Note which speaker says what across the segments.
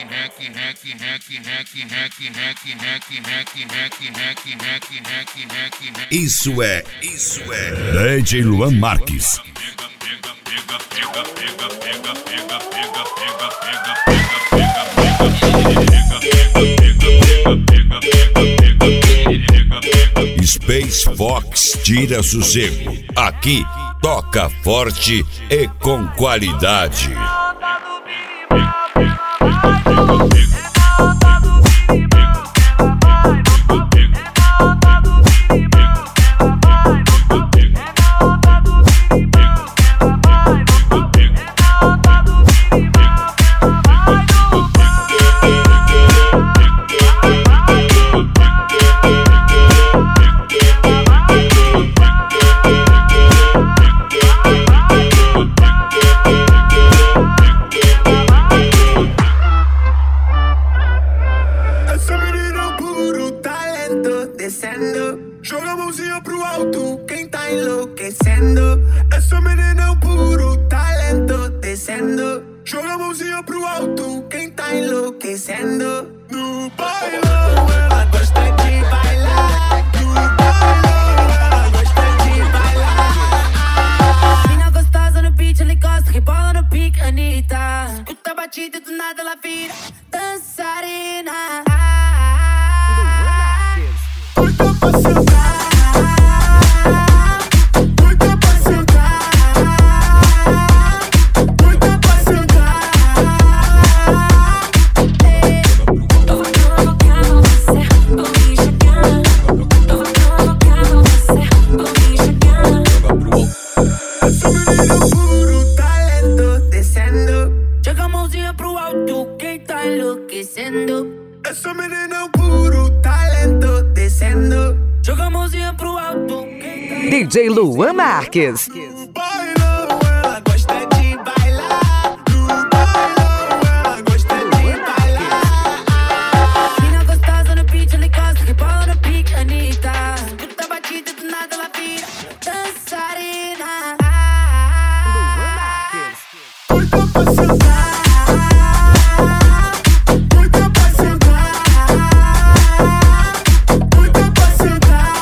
Speaker 1: Isso é DJ Luan Marques. Space Fox tira sossego. Aqui toca forte e com qualidade.
Speaker 2: Joga a mãozinha pro alto, quem tá enlouquecendo. Essa menina é um puro talento descendo. Joga a mãozinha pro alto, quem tá enlouquecendo. No bailão, ela gosta de bailar. No bailão, ela gosta de bailar.
Speaker 3: Mina gostosa no beat, ela encosta, rebola no pique, Anitta. Escuta a batida e do nada ela vira dançarina.
Speaker 2: Doida pra sentar, doida pra sentar, doida pra sentar.
Speaker 3: Eu vou provocar você, vou me jogar. Eu vou provocar você, vou me jogar.
Speaker 2: Essa menina é um puro talento descendo.
Speaker 3: Joga a mãozinha pro alto, quem tá enlouquecendo.
Speaker 2: Essa menina é um puro talento descendo.
Speaker 3: Joga a mãozinha pro alto, quem tá
Speaker 4: DJ Luan Marques.
Speaker 2: No bailão, ela gosta de bailar. No bailão, ela gosta de bailar.
Speaker 3: Mina gostosa no beat, ela encosta, rebola no pique, Anitta. Escuta a batida e do nada ela vira dançarina.
Speaker 2: Doida pra sentar, doida pra sentar, doida pra sentar.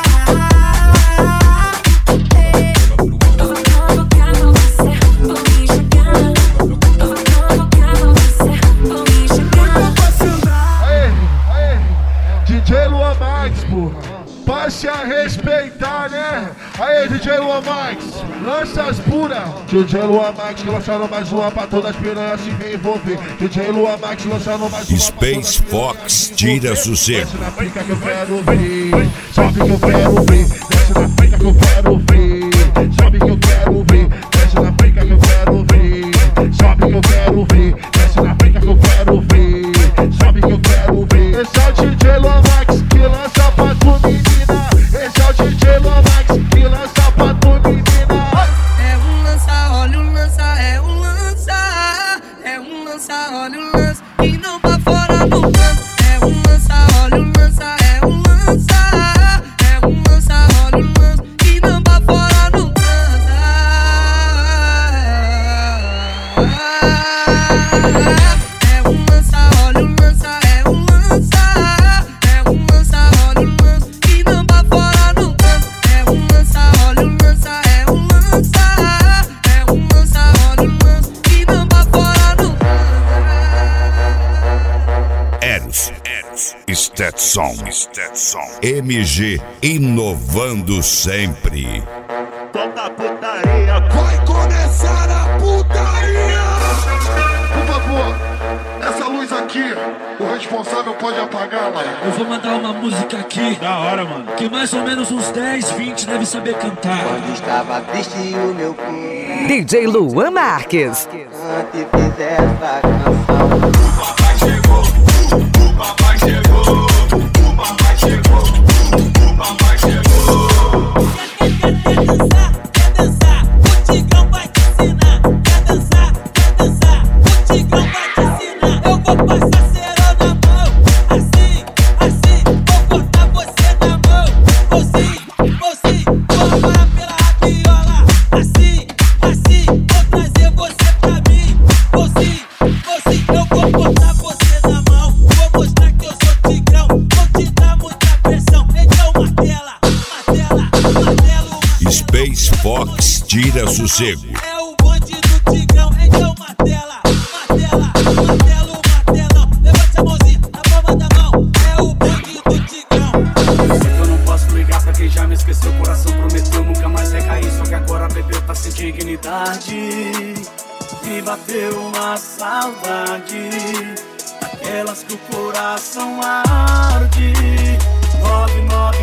Speaker 3: Eu vou provocar você, vou me jogar. Eu vou provocar você, vou me jogar.
Speaker 2: Pra sentar.
Speaker 5: Aê, DJ Luan Marques, porra. Passe a respeitar, né? Aê, DJ Luan Marques, lança as puras. DJ Luan Marques lançando mais uma pra todas as piranhas se reenvolver. DJ Luan Marques lançando mais uma.
Speaker 1: Space Fox tira sossego.
Speaker 5: Desce na pica que eu quero ver. Sobe que eu quero ver. Desce na pica que eu quero ver. Sobe que eu quero ver. Desce na pica que eu quero ver. Sobe que eu quero ver. Desce na pica que eu quero ver. Sobe que eu quero ver. Esse é o DJ Luan Marques que lança pra tu menina. Esse é o DJ Luan Marques que lança pra tu menina.
Speaker 6: É um lança, olha o lança, é um lança. É um lança, olha o lança. E não pra fora no lança. É um lança, olha o lança, é um lança. É um lança, olha o lança. E não pra fora no lança. É um lança, olha o lança, é um lança. É um lança, olha o lança. E não pra fora no lança. É um lança, olha o lança, é um lança. É um lança, olha o lança. E não pra fora no
Speaker 1: Eros, Stetson, MG inovando sempre.
Speaker 5: Toda putaria, vai começar a putaria! Por favor, essa luz aqui, o responsável pode apagá-la.
Speaker 7: Eu vou mandar uma música aqui,
Speaker 8: Da hora, mano.
Speaker 7: que mais ou menos uns 10, 20 deve saber cantar.
Speaker 9: Quando estava triste o meu corpo,
Speaker 4: DJ Luan Marques.
Speaker 9: antes fiz essa canção.
Speaker 2: O papai chegou, o papai chegou, o papai chegou, o papai chegou.
Speaker 6: Quer dançar, o Tigrão vai te ensinar. Quer dançar, o Tigrão vai te ensinar. Eu vou passar cerol na mão, assim, vou cortar você na mão. Mocinho, vou amar pela rabiola. Assim, vou trazer você pra mim. Mocinho, eu vou cortar
Speaker 1: tira sossego.
Speaker 6: É o bonde do Tigrão, então martela, martela, martelo, martelão. Levante a mãozinha na palma da mão. É o bonde do Tigrão.
Speaker 8: Eu sei que eu não posso ligar pra quem já me esqueceu. O coração prometeu nunca mais recair. Só que agora bebeu, tá sem dignidade. E bateu uma saudade, aquelas que o coração arde. 99